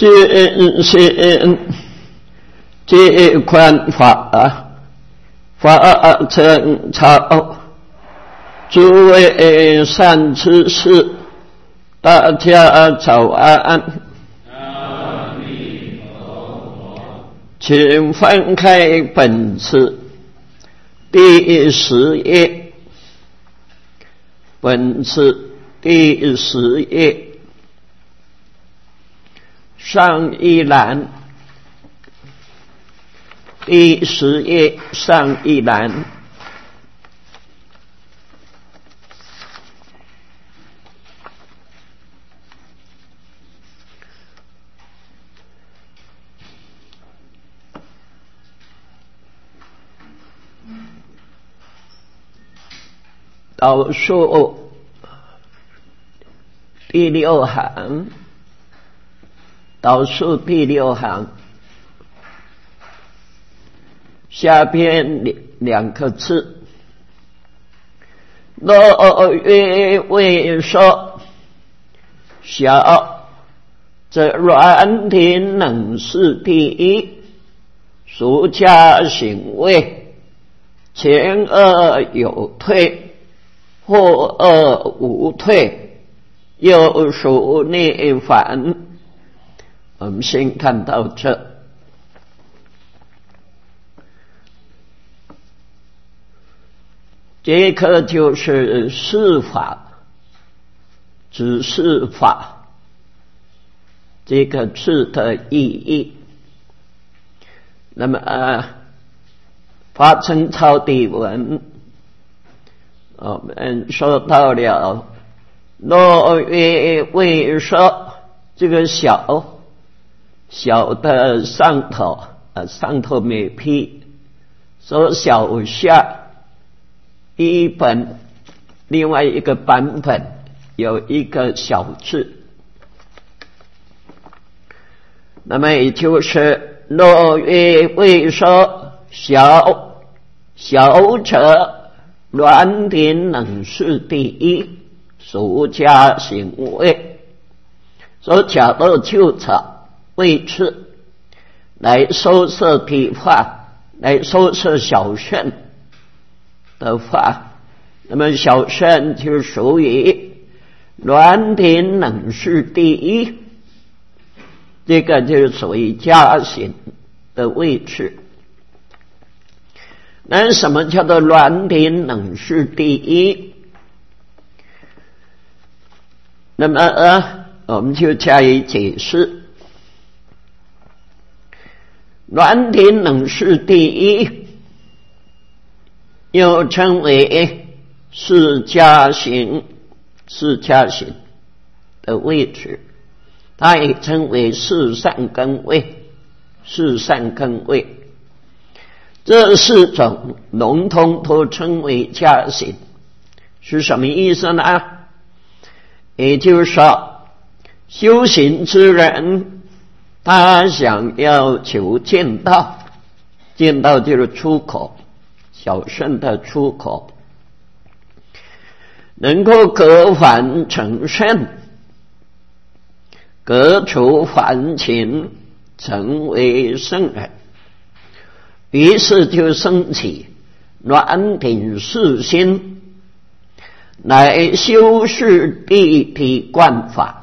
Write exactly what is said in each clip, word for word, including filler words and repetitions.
今行这款法，法成朝，诸位善知识，大家早安。 阿弥陀佛。 请翻开本次第十页，本次第十页上一栏，第十页上一栏，倒数第六行，倒数第六行下边两个字，若曰为说小，则软体能是第一，俗家行为，前恶有退，后恶无退，又属内反。我们先看到这，这个就是释法，指示法这个字的意义。那么呃法成抄底文，我们说到了若曰为说，这个小小的上头啊，上头没批，说小下一本，另外一个版本有一个小字，那么也就是若曰为说小，小者软体能是第一，俗家行为，所假若就草为此来收摄体法，来收摄小圣的法，那么小圣就属于软体能是第一，这个就是属于家行的位置。那什么叫做软体能是第一？那么呃我们就加以解释。软体能是第一，又称为释家行，释家行的位置，它也称为四善根位，四善根位，这四种笼统都称为家行，是什么意思呢？也就是说，修行之人他想要求见道，见道就是出口，小圣的出口，能够隔凡成圣，革除凡情，成为圣人，于是就升起软体四心，来修饰地体观法，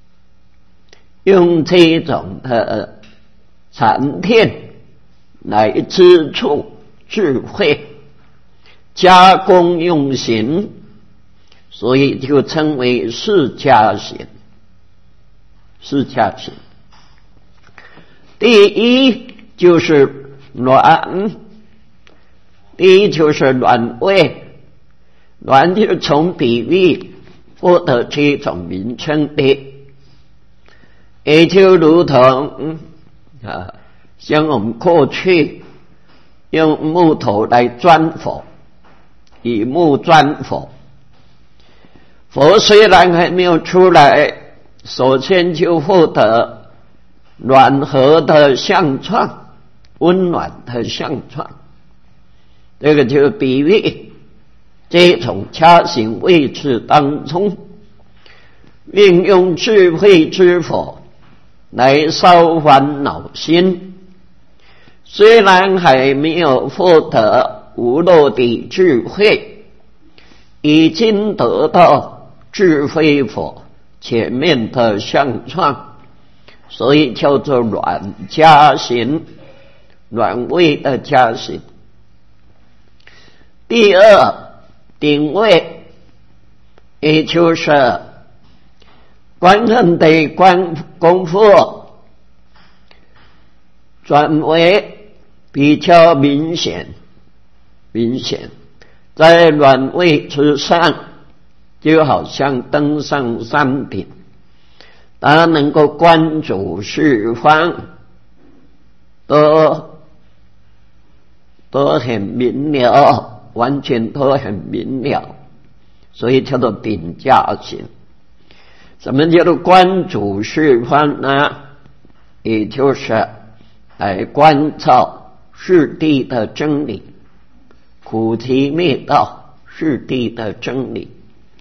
用这种的禅定来支触智慧，加工用行，所以就称为释家行。释家行第一就是软，第一就是软位，软就是从比喻获得这种名称的，也就如同啊，像我们过去用木头来钻佛，以木钻佛，佛虽然还没有出来，首先就获得暖和的相状，温暖的相状，这个就是比喻这种家行位置当中，运用智慧之佛来烧烦恼心。虽然还没有获得无漏的智慧，已经得到智慧佛前面的相状，所以叫做软加行，软位的加行。第二，顶位，也就是观恨的观功夫转为比较明显，明显在软位之上，就好像登上山顶，它能够观主四方，都都很明了，完全都很明了，所以叫做顶加行。什么叫做观主四方呢？也就是来观照四谛的真理，苦集灭道四谛的真理。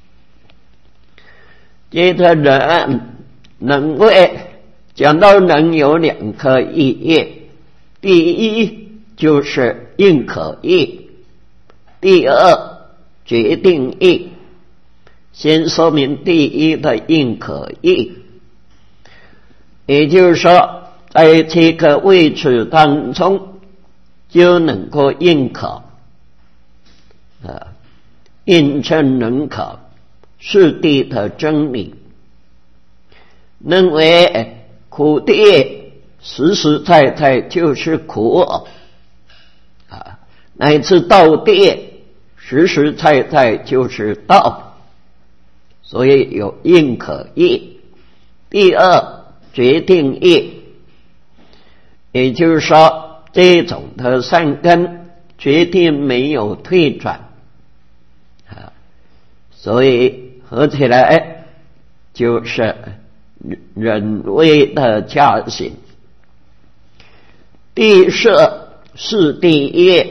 接着人能为，讲到人有两个意义，第一就是应可意，第二决定意。先说明第一的应可意，也就是说在这个位置当中就能够认可啊，印证认可四谛的真理，认为苦谛实实在在就是苦啊，乃至道谛实实在在就是道，所以有应可意。第二，决定意，也就是说这种的善根决定没有退转啊，所以合起来就是忍位的加行。第四是第一，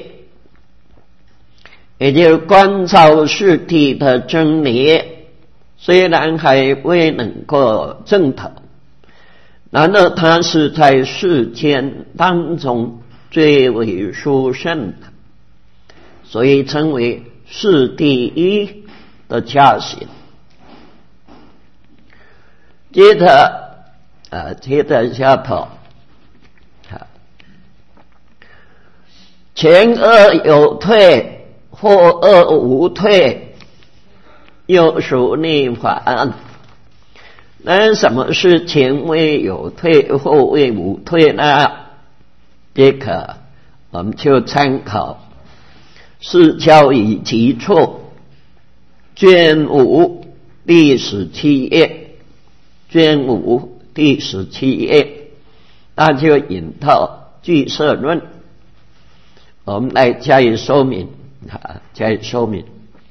也就是观照四谛的真理，虽然还未能够证得，然而它是在世间当中最为殊胜的，所以称为是第一的加行。接着啊，接着下头啊，前恶有退，后恶无退，又属逆反。那什么是前位有退，后位无退呢？这个我们就参考释教以集处卷五第十七页，卷五第十七页，那就引到俱舍论，我们来加以说明啊，加以说明。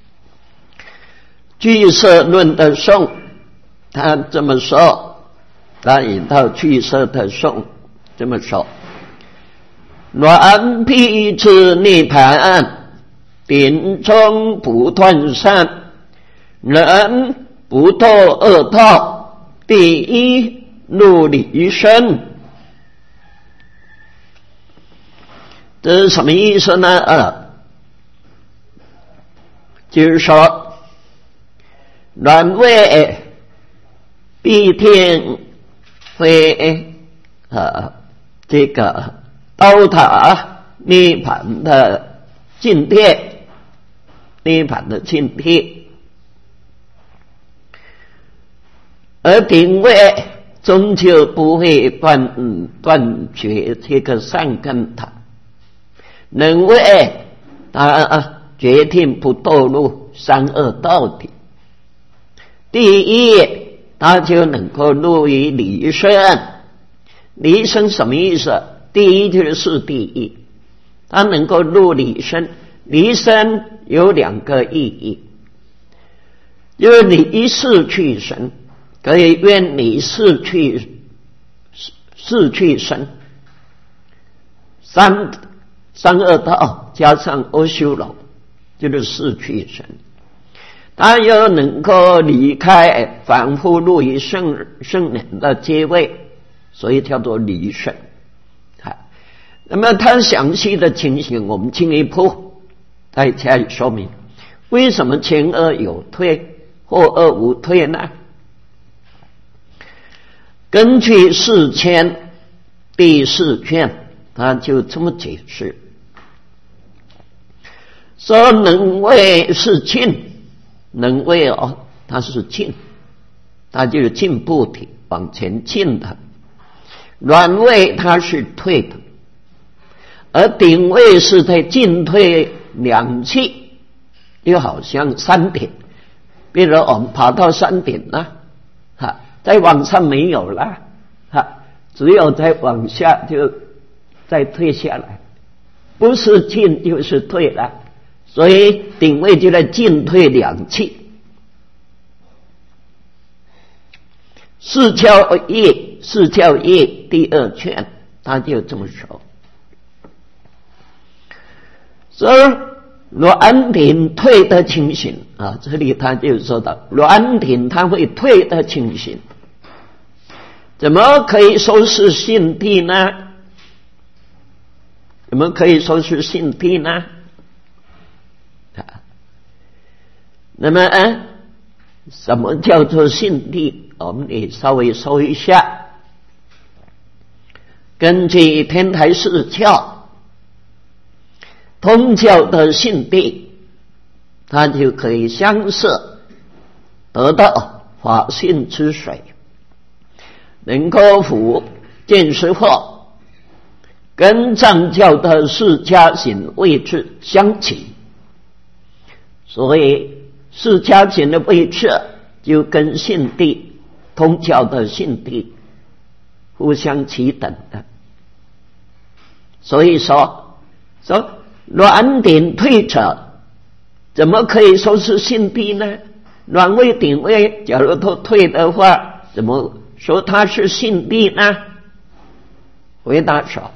俱舍论的颂，他这么说，他引到俱舍的颂这么说：鸾辟之涅槃，顶中不断善，人不堕恶道，第一入离身。这是什么意思呢？啊，就是说鸾位必定会啊，这个到达涅槃的境界，涅槃的境界，而顶位终究不会断嗯断绝这个善根塔，能位他决定不堕入三恶道的。第一，他就能够入于离身。离身什么意思？第一就是第一，他能够入离身。离身有两个意义，就是离世去身，可以愿离世去世去身，三三恶道加上阿修罗，就是世去身。他又能够离开凡夫入于圣圣人的阶位， 所以叫做离神。那么它详细的情形，我们进一步再加以说明。为什么前恶有退，后恶无退呢？根据四千第四卷，他就这么解释，说能位是进，能位哦，它是进，它就是进步体，往前进的；软位它是退的，而顶位是在进退两气，就好像山顶，比如我们爬到山顶了，哈，再往上没有了，哈，只有再往下就再退下来，不是进就是退了，所以顶位就在进退两气。四教义，四教义第二卷，他就这么说。所以软顶退的情形啊，这里他就说到软顶它会退的情形，怎么可以说是性地呢？怎么可以说是性地呢？啊，那么啊，什么叫做性地？我们也稍微说一下。根据天台四教通教的性地，它就可以相摄得到法性之水，能够符见识惑，跟藏教的释迦行位置相齐，所以释迦行的位置就跟性地通教的性地互相齐等的。所以说说软顶退者怎么可以说是性地呢？软位顶位假如都退的话，怎么说它是性地呢？回答说，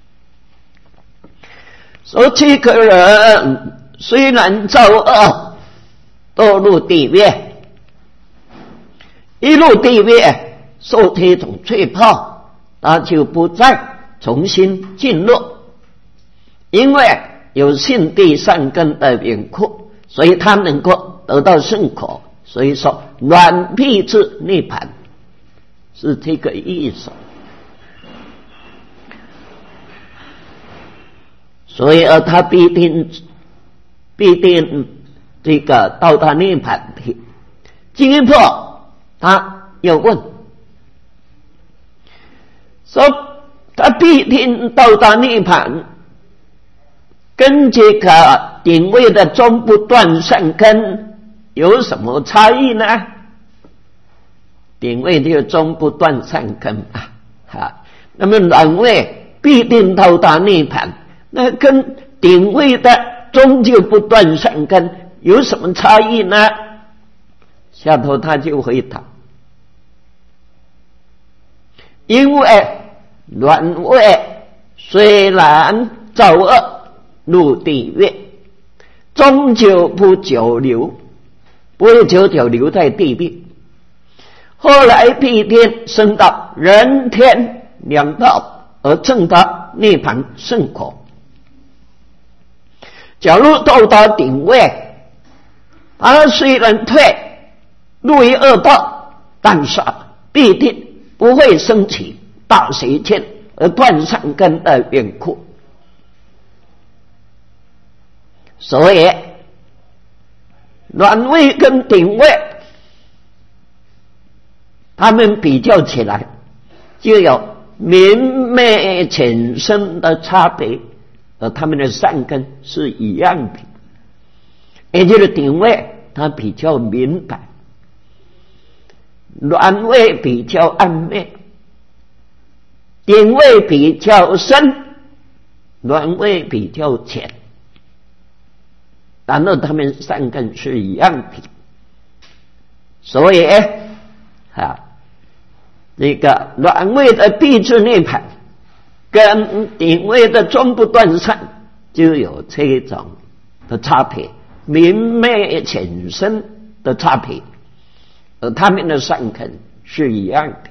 说这个人虽然造恶堕入地狱，一入地狱受这种罪报，他就不再重新进入，因为有性地善根的缘故，所以他能够得到圣果。所以说软必至涅槃是这个意思。所以而他必定必定这个到达涅槃的。进一步他又问说，他必定到达涅槃，跟这个顶位的中不断善根有什么差异呢？顶位就中不断善根啊，哈，那么软位必定到达涅槃，那跟顶位的终究不断善根有什么差异呢？下头他就回答，因为软位虽然造恶入地狱，终究不久留，不会久久留在地狱，后来必定升到人天两道，而证到涅槃圣果。假如到达顶位，他虽然退入于恶道，但是必定不会升起大邪见而断善根的缘故。所以软位跟顶位他们比较起来就有明灭浅深的差别，而他们的善根是一样的。也就是顶位它比较明白，软位比较暗昧，顶位比较深，软位比较浅，然后他们善根是一样的。所以啊，这个软位的必至涅槃跟顶位的终不断善就有这种的差别，明灭浅深的差别，而他们的善根是一样的。